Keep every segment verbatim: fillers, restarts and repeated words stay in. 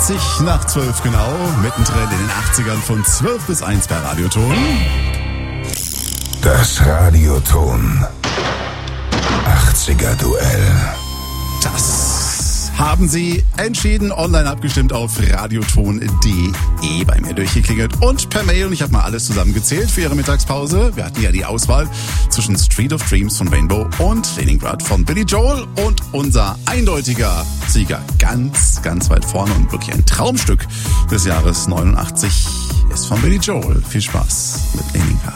dreißig nach zwölf genau, mittendrin in den achtzigern von zwölf bis eins bei Radioton. Das Radioton achtziger Duell. Das haben Sie entschieden, online abgestimmt auf radioton punkt de, bei mir durchgeklingelt und per Mail. Und ich habe mal alles zusammengezählt für Ihre Mittagspause. Wir hatten ja die Auswahl zwischen Street of Dreams von Rainbow und Leningrad von Billy Joel. Und unser eindeutiger Sieger ganz, ganz weit vorne und wirklich ein Traumstück des Jahres neunundachtzig ist von Billy Joel. Viel Spaß mit Leningrad.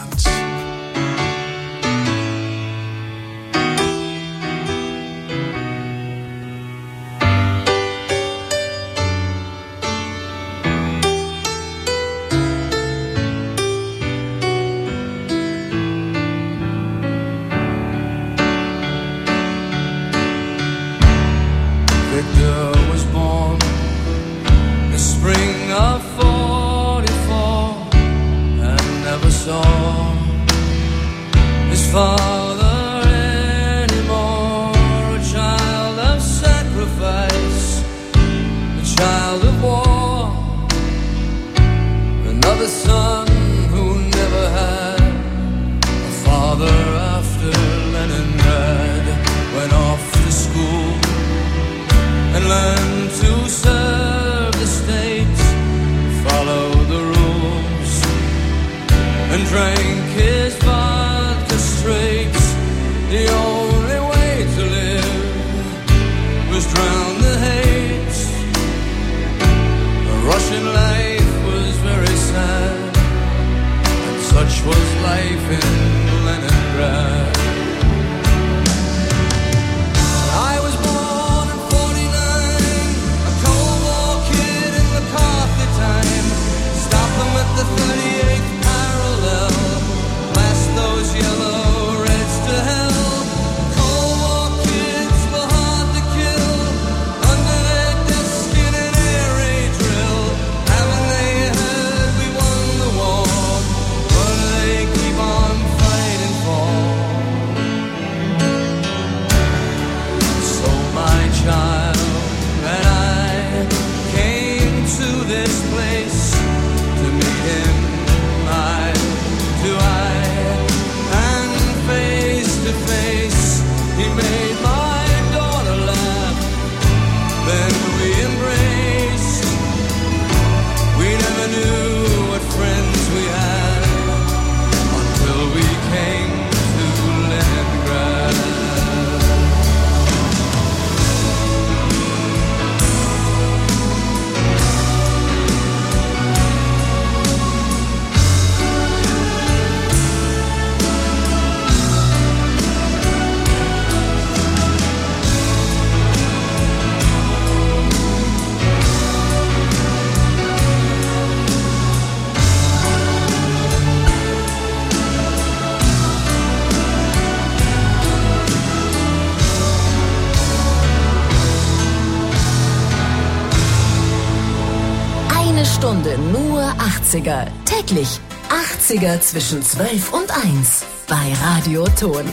Stunde nur achtziger. Täglich achtziger zwischen zwölf und eins bei Radioton.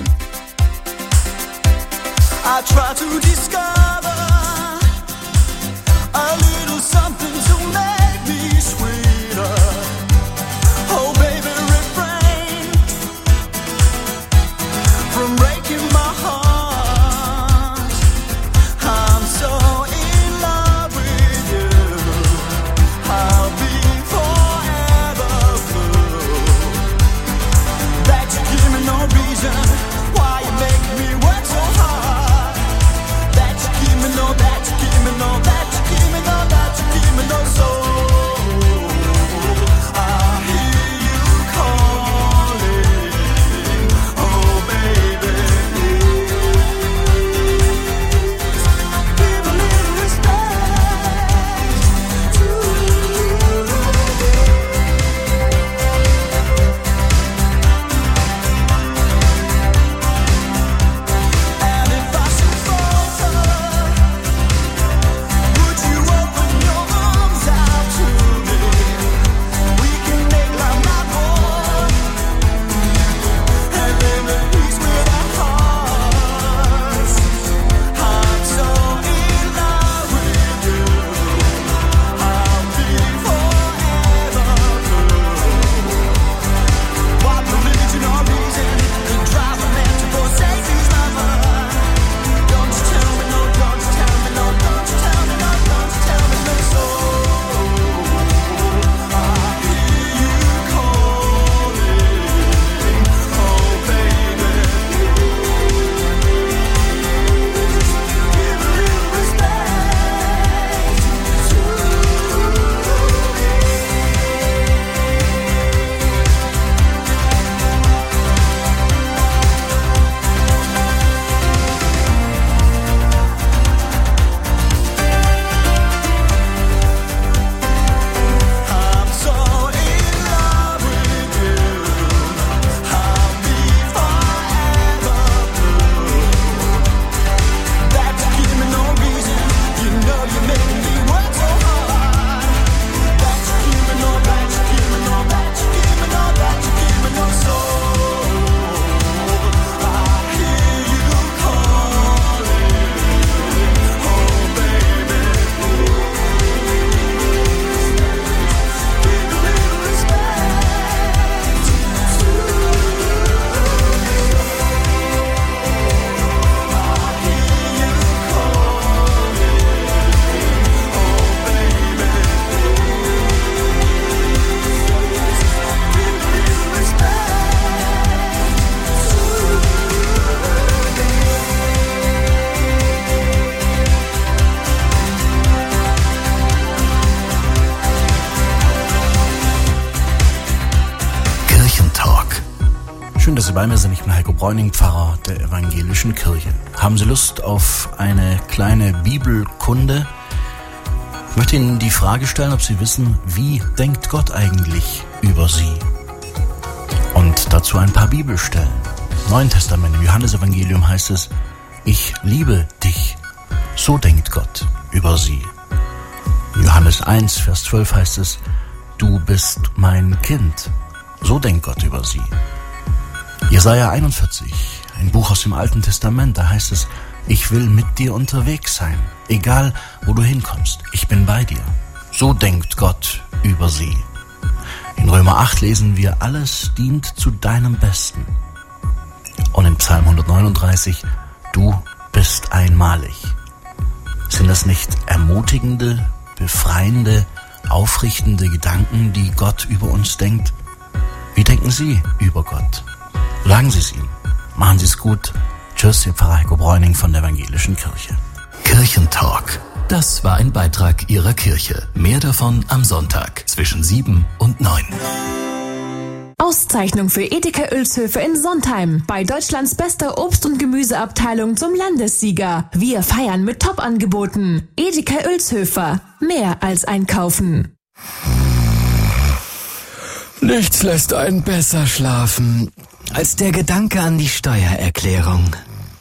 I try to discover a little something to make me sweeter. Oh baby, refrain from breaking my heart. I'm so in love with you. I'll be forever blue. That you give me no reason why you make me work so hard. That you give me no, that you give me no, that you give me no, that you give me no Schön, dass Sie bei mir sind. Ich bin Heiko Bräuning, Pfarrer der Evangelischen Kirche. Haben Sie Lust auf eine kleine Bibelkunde? Ich möchte Ihnen die Frage stellen, ob Sie wissen, wie denkt Gott eigentlich über Sie? Und dazu ein paar Bibelstellen. Im Neuen Testament, im Johannesevangelium heißt es, ich liebe dich. So denkt Gott über Sie. In Johannes eins, Vers zwölf heißt es, du bist mein Kind. So denkt Gott über Sie. Jesaja einundvierzig, ein Buch aus dem Alten Testament, da heißt es, ich will mit dir unterwegs sein, egal wo du hinkommst, ich bin bei dir. So denkt Gott über Sie. In Römer acht lesen wir, alles dient zu deinem Besten. Und in Psalm hundertneununddreißig, du bist einmalig. Sind das nicht ermutigende, befreiende, aufrichtende Gedanken, die Gott über uns denkt? Wie denken Sie über Gott? Sagen Sie es ihm. Machen Sie es gut. Tschüss, Ihr Pfarrer Heiko Bräuning von der Evangelischen Kirche. Kirchentalk. Das war ein Beitrag Ihrer Kirche. Mehr davon am Sonntag zwischen sieben und neun. Auszeichnung für Edeka Oelshöfe in Sontheim. Bei Deutschlands bester Obst- und Gemüseabteilung zum Landessieger. Wir feiern mit Top-Angeboten. Edeka Oelshöfe. Mehr als einkaufen. Nichts lässt einen besser schlafen als der Gedanke an die Steuererklärung.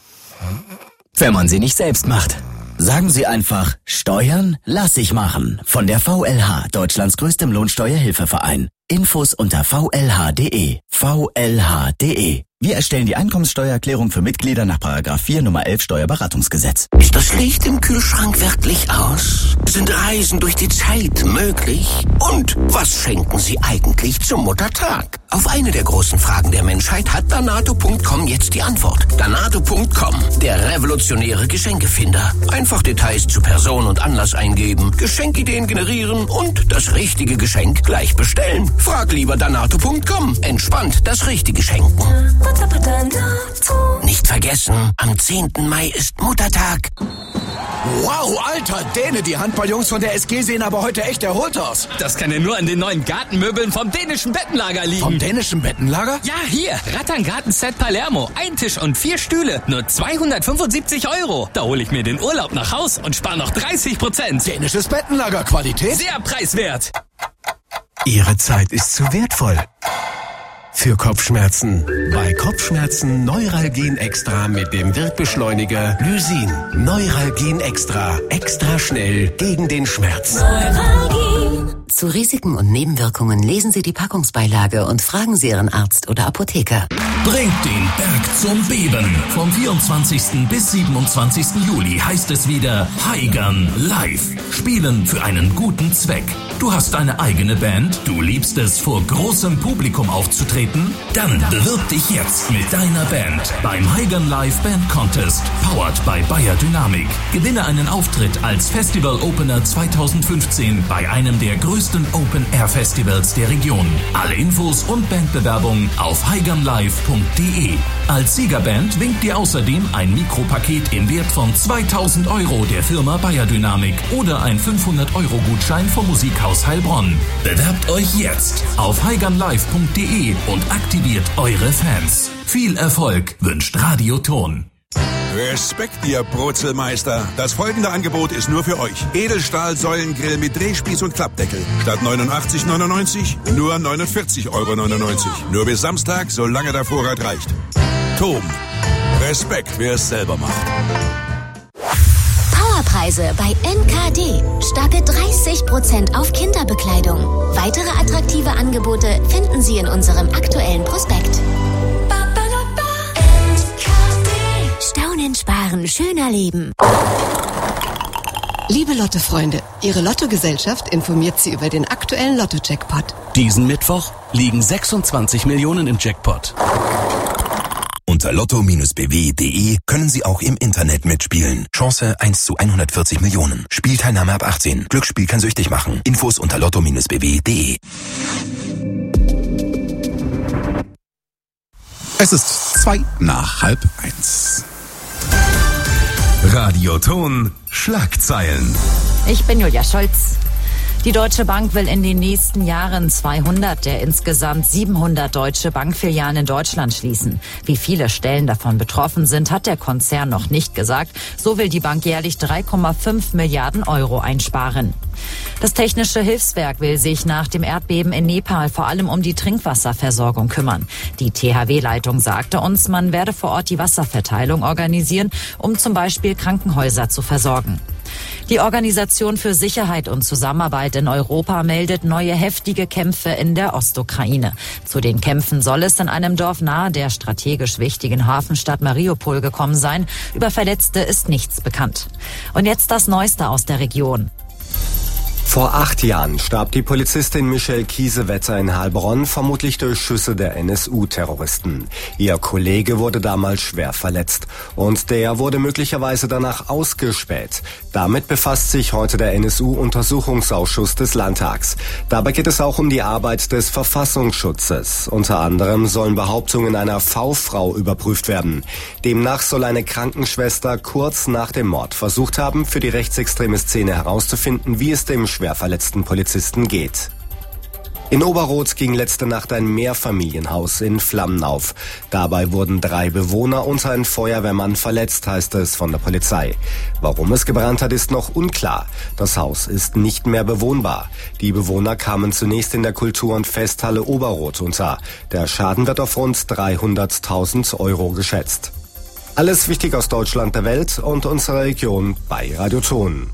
Wenn man sie nicht selbst macht. Sagen Sie einfach, Steuern lass ich machen. Von der V L H, Deutschlands größtem Lohnsteuerhilfeverein. Infos unter v l h punkt d e. v l h punkt d e. Wir erstellen die Einkommenssteuererklärung für Mitglieder nach Paragraph vier Nummer elf Steuerberatungsgesetz. Ist das Licht im Kühlschrank wirklich aus? Sind Reisen durch die Zeit möglich? Und was schenken Sie eigentlich zum Muttertag? Auf eine der großen Fragen der Menschheit hat Danato Punkt com jetzt die Antwort. Danato Punkt com, der revolutionäre Geschenkefinder. Einfach Details zu Person und Anlass eingeben, Geschenkideen generieren und das richtige Geschenk gleich bestellen. Frag lieber Danato Punkt com. Entspannt das Richtige schenken. Nicht vergessen, am zehnten Mai ist Muttertag. Wow, Alter, Däne, die Handballjungs von der S G sehen aber heute echt erholt aus. Das kann ja nur an den neuen Gartenmöbeln vom dänischen Bettenlager liegen. Vom dänischen Bettenlager? Ja, hier, Rattangarten-Set Palermo. Ein Tisch und vier Stühle. Nur zweihundertfünfundsiebzig Euro. Da hole ich mir den Urlaub nach Haus und spare noch dreißig Prozent. Dänisches Bettenlager, Qualität? Sehr preiswert. Ihre Zeit ist zu wertvoll für Kopfschmerzen. Bei Kopfschmerzen Neuralgin Extra mit dem Wirkbeschleuniger Lysin. Neuralgin Extra. Extra schnell gegen den Schmerz. Neuralgin. Zu Risiken und Nebenwirkungen lesen Sie die Packungsbeilage und fragen Sie Ihren Arzt oder Apotheker. Bringt den Berg zum Beben. Vom vierundzwanzigsten bis siebenundzwanzigsten Juli heißt es wieder Heigern live. Spielen für einen guten Zweck. Du hast eine eigene Band, du liebst es, vor großem Publikum aufzutreten? Dann bewirb dich jetzt mit deiner Band beim Heigern Live Band Contest, powered by Bayer Dynamik. Gewinne einen Auftritt als Festival Opener zweitausendfünfzehn bei einem der größten Open-Air-Festivals der Region. Alle Infos und Bandbewerbung auf heigernlive punkt d e. Als Siegerband winkt dir außerdem ein Mikropaket im Wert von zweitausend Euro der Firma Bayer Dynamik oder ein fünfhundert Euro Gutschein vom Musikhaus Heilbronn. Bewerbt euch jetzt auf heigernlive punkt d e und aktiviert eure Fans. Viel Erfolg wünscht Radio Ton. Respekt, ihr Brutzelmeister. Das folgende Angebot ist nur für euch. Edelstahl-Säulengrill mit Drehspieß und Klappdeckel. Statt neunundachtzig neunundneunzig nur neunundvierzig neunundneunzig Euro. Nur bis Samstag, solange der Vorrat reicht. Tom. Respekt, wer es selber macht. Powerpreise bei N K D. Starke dreißig Prozent auf Kinderbekleidung. Weitere attraktive Angebote finden Sie in unserem aktuellen Prospekt. Staunen, sparen, schöner leben. Liebe Lotto-Freunde, Ihre Lottogesellschaft informiert Sie über den aktuellen Lotto-Jackpot. Diesen Mittwoch liegen sechsundzwanzig Millionen im Jackpot. Unter lotto Bindestrich b w punkt d e können Sie auch im Internet mitspielen. Chance eins zu hundertvierzig Millionen. Spielteilnahme ab achtzehn. Glücksspiel kann süchtig machen. Infos unter lotto Bindestrich b w punkt d e. Es ist zwei nach halb eins. Radio Ton Schlagzeilen. Ich bin Julia Scholz. Die Deutsche Bank will in den nächsten Jahren zweihundert der insgesamt siebenhundert deutsche Bankfilialen in Deutschland schließen. Wie viele Stellen davon betroffen sind, hat der Konzern noch nicht gesagt. So will die Bank jährlich drei Komma fünf Milliarden Euro einsparen. Das Technische Hilfswerk will sich nach dem Erdbeben in Nepal vor allem um die Trinkwasserversorgung kümmern. Die T H W-Leitung sagte uns, man werde vor Ort die Wasserverteilung organisieren, um zum Beispiel Krankenhäuser zu versorgen. Die Organisation für Sicherheit und Zusammenarbeit in Europa meldet neue heftige Kämpfe in der Ostukraine. Zu den Kämpfen soll es in einem Dorf nahe der strategisch wichtigen Hafenstadt Mariupol gekommen sein. Über Verletzte ist nichts bekannt. Und jetzt das Neueste aus der Region. Vor acht Jahren starb die Polizistin Michelle Kiesewetter in Heilbronn, vermutlich durch Schüsse der N S U-Terroristen. Ihr Kollege wurde damals schwer verletzt und der wurde möglicherweise danach ausgespäht. Damit befasst sich heute der N S U-Untersuchungsausschuss des Landtags. Dabei geht es auch um die Arbeit des Verfassungsschutzes. Unter anderem sollen Behauptungen einer V-Frau überprüft werden. Demnach soll eine Krankenschwester kurz nach dem Mord versucht haben, für die rechtsextreme Szene herauszufinden, wie es dem schwer verletzten Polizisten geht. In Oberroth ging letzte Nacht ein Mehrfamilienhaus in Flammen auf. Dabei wurden drei Bewohner und ein Feuerwehrmann verletzt, heißt es von der Polizei. Warum es gebrannt hat, ist noch unklar. Das Haus ist nicht mehr bewohnbar. Die Bewohner kamen zunächst in der Kultur- und Festhalle Oberroth unter. Der Schaden wird auf rund dreihunderttausend Euro geschätzt. Alles wichtig aus Deutschland, der Welt und unserer Region bei Radio Thon.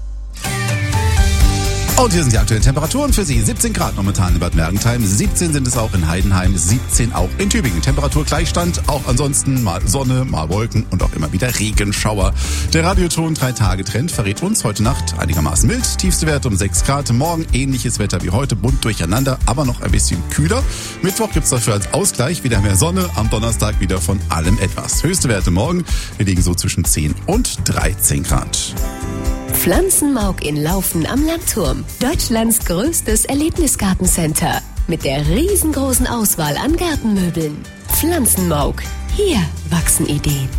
Und hier sind die aktuellen Temperaturen für Sie. siebzehn Grad momentan in Bad Mergentheim, siebzehn sind es auch in Heidenheim, siebzehn auch in Tübingen. Temperaturgleichstand, auch ansonsten mal Sonne, mal Wolken und auch immer wieder Regenschauer. Der Radioton drei Tage Trend verrät uns heute Nacht einigermaßen mild. Tiefste Werte um sechs Grad. Morgen ähnliches Wetter wie heute, bunt durcheinander, aber noch ein bisschen kühler. Mittwoch gibt's dafür als Ausgleich wieder mehr Sonne. Am Donnerstag wieder von allem etwas. Höchste Werte morgen, wir liegen so zwischen zehn und dreizehn Grad. Pflanzenmauk in Laufen am Landturm. Deutschlands größtes Erlebnisgartencenter. Mit der riesengroßen Auswahl an Gartenmöbeln. Pflanzenmauk. Hier wachsen Ideen.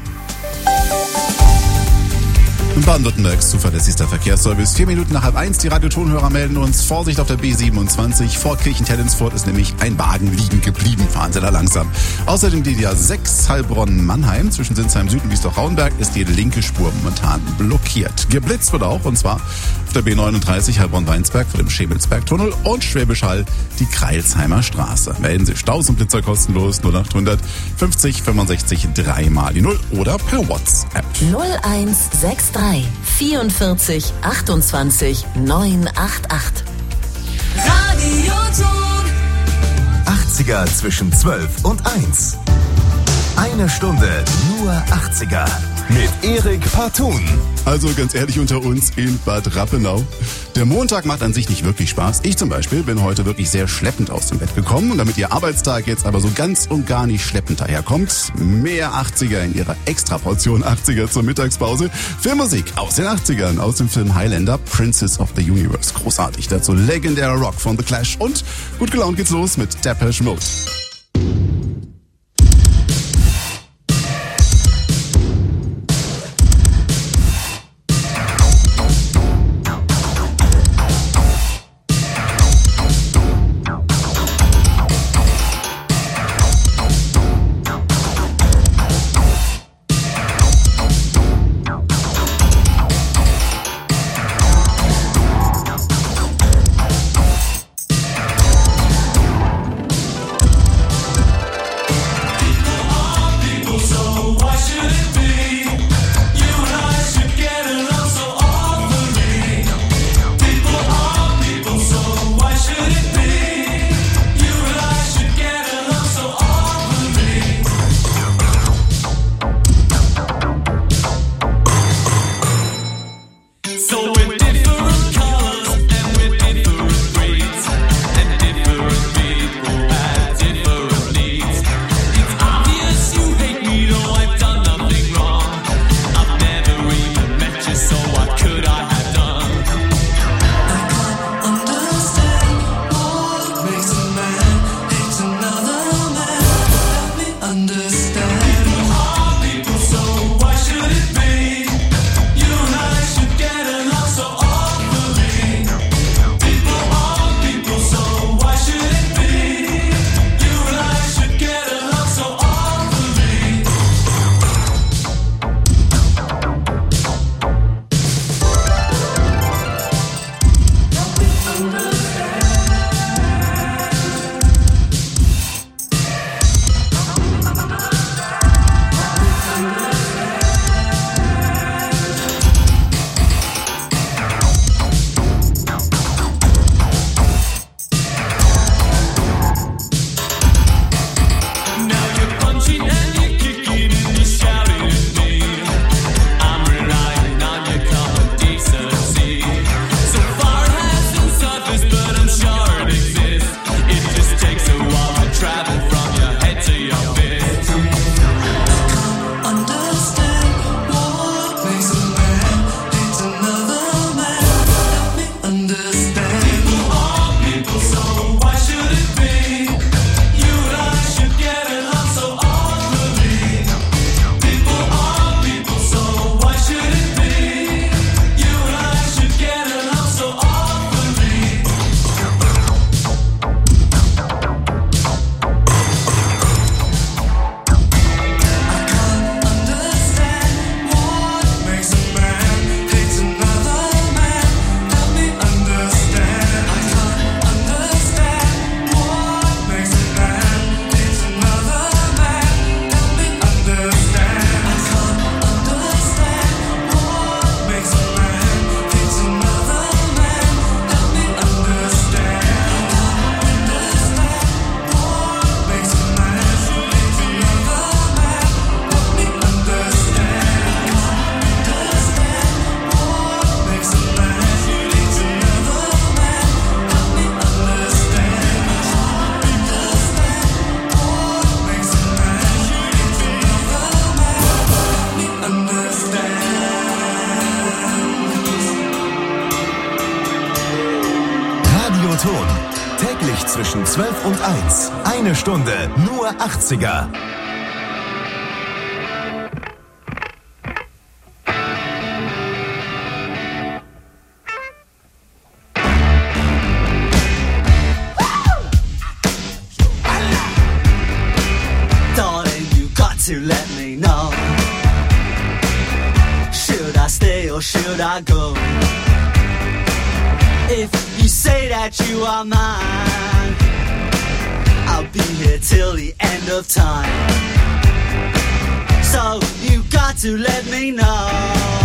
Baden-Württembergs zuverlässigster Verkehrsservice. Vier Minuten nach halb eins. Die Radiotonhörer melden uns. Vorsicht auf der B siebenundzwanzig. Vor Kirchentellensfurt ist nämlich ein Wagen liegen geblieben. Fahren Sie da langsam. Außerdem die D A sechs Heilbronn-Mannheim. Zwischen Sinsheim Süd und Wiesloch-Rauenberg ist die linke Spur momentan blockiert. Geblitzt wird auch, und zwar auf der B neununddreißig Heilbronn-Weinsberg vor dem Schemelsberg-Tunnel und Schwäbisch Hall die Kreilsheimer Straße. Melden Sie Staus und Blitzer kostenlos null achthundert fünfzig fünfundsechzig drei mal die null oder per WhatsApp. null eins sechs drei vierundvierzig achtundzwanzig neunhundertachtundachtzig. Radioton. achtziger zwischen zwölf und eins. Eine Stunde nur achtziger. Mit Erik Partun. Also ganz ehrlich unter uns in Bad Rappenau. Der Montag macht an sich nicht wirklich Spaß. Ich zum Beispiel bin heute wirklich sehr schleppend aus dem Bett gekommen. Und damit Ihr Arbeitstag jetzt aber so ganz und gar nicht schleppend daherkommt, mehr achtziger in Ihrer Extraportion achtziger zur Mittagspause. Filmmusik aus den achtzigern, aus dem Film Highlander, Princess of the Universe. Großartig. Dazu legendärer Rock von The Clash. Und gut gelaunt geht's los mit Depeche Mode. zwölf und eins. Eine Stunde, nur achtziger. Darling, you got to let me know. Should I stay or should I go? If you say that you are mine, I'll be here till the end of time. So you got to let me know.